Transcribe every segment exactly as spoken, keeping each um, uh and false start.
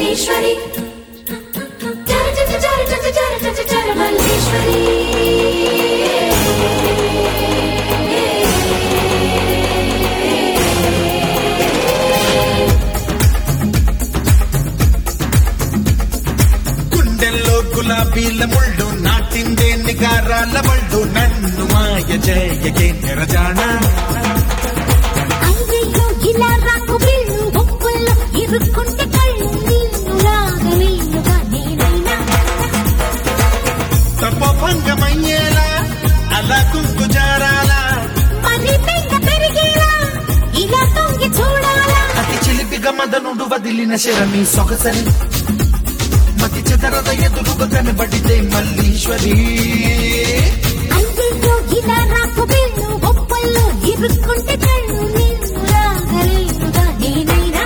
మల్లీశ్వరి జర జర జర జర జర జర జర మల్లీశ్వరి గుండెల్లో గులాబీల ముళ్ళు నాటిందే నిగారాల బళ్ళు నన్ను మాయ జయకే నిరజాణ అయ్యయ్యో ఇలా రాకు వీళ్ళు ఒప్పుల్లో ఇరుక్కుంటే కళ్ళు నీళ్ళులాగా నీళ్ళుగా నేనైనా తపోభంగమయ్యేలా అలా కుంకు జారాలా మరి పెంక పెరిగేలా ఇలా తొంగి చూడాలా అతి చిలిపిగా మదనుడు వదిలిన శరమి సొగసరి మతి చెదరద ఎదురుగా కనబడితే మల్లీశ్వరి అయ్యయ్యో ఇలా రాకు వీళ్ళు ఒప్పుల్లో ఇరుక్కుంటే కళ్ళు నీళ్ళులాగా నీళ్ళుగా నేనైనా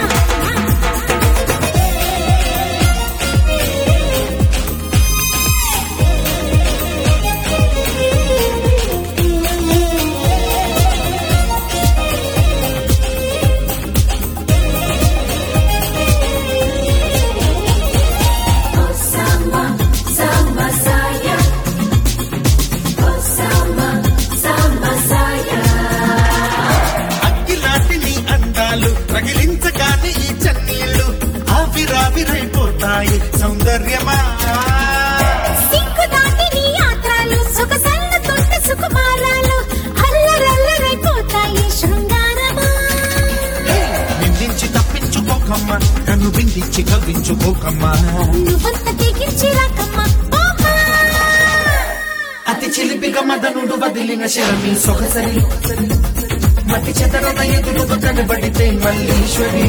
అగ్గిలాంటి నీ అందాలు రగిలించగానే ఈ చన్నీళ్లు ఆవిరావిరైపోతాయి సౌందర్యమా సిక్కు దాటి నీ యాత్రలు సొగసన్న తొట్ట సుకుమారాలు అల్లరల్లరైపోతాయి శృంగారమా నిందించి తప్పించుకోకమ్మా కను బిందించి కవ్వించుకోకమ్మా నువ్వంత తెగించి రాకమ్మా ఓమా అతి చిలిపిగా మదనుడు వదిలిన శరమి సొగసరి మతి చెదరద ఎదురుగా కనబడితే మల్లీశ్వరి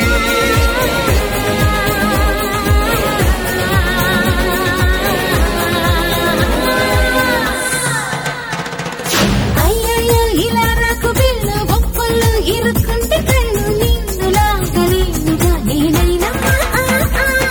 అయ్యయ్యో ఇలా రాకు బిల్లు ఒప్పుల్లో ఇరుక్కుంటే కళ్ళు నీళ్ళులాగా నీళ్ళుగా నేనైనా ఆ, ఆ, ఆ.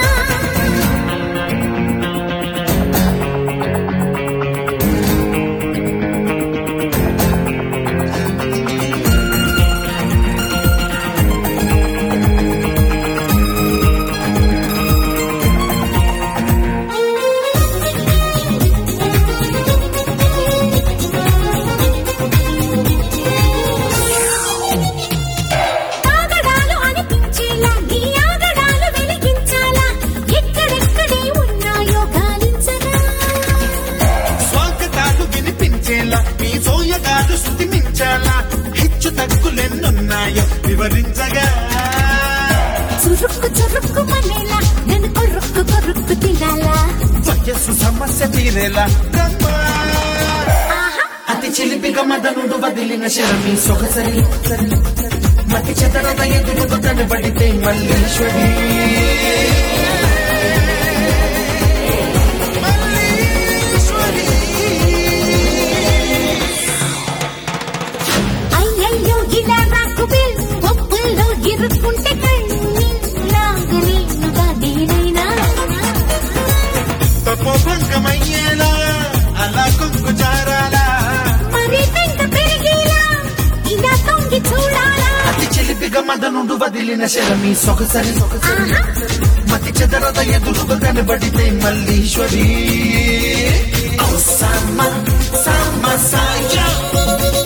తాగడాలు అనిపించేలా నీ ఆగడాలు వెలిగించాలా ఎక్కడెక్కడే ఉన్నాయో గాలించగా స్వాగతాలు వినిపించేలా నీ సోయగాలు శృతి మించాలా హెచ్చు తగ్గులెన్నున్నాయో వివరించగా చురుక్కు చురుక్కు మనేలా నన్ను కొరుక్కు కొరుక్కు తినాలా వయస్సు సమస్య తీరేలా రమ్మా. ఆహా అతి చిలిపిగా మదనుడు వదిలిన శరమి సొగసరి మతి చెదరద ఎదురుగా కనబడితే మల్లీశ్వరి మల్లీశ్వరి. అయ్యయ్యో ఇలా రాకు బిల్లు ఒప్పుల్లో ఇరుక్కుంటే కళ్ళు నీళ్ళులాగా నీళ్ళుగా నేనైనా తపోభంగమయ్యేలా అలా కుంకు జారాలా మరి పెంక పెరిగేలా ఇలా తొంగి చూడాలా అతి చిలిపిగా మదనుడు వదిలిన శరమి సొగసరి ఆహా మతి చెదరద ఎదురుగా కనబడితే మల్లీశ్వరి ఓ సమ్మ సమ్మ సాయ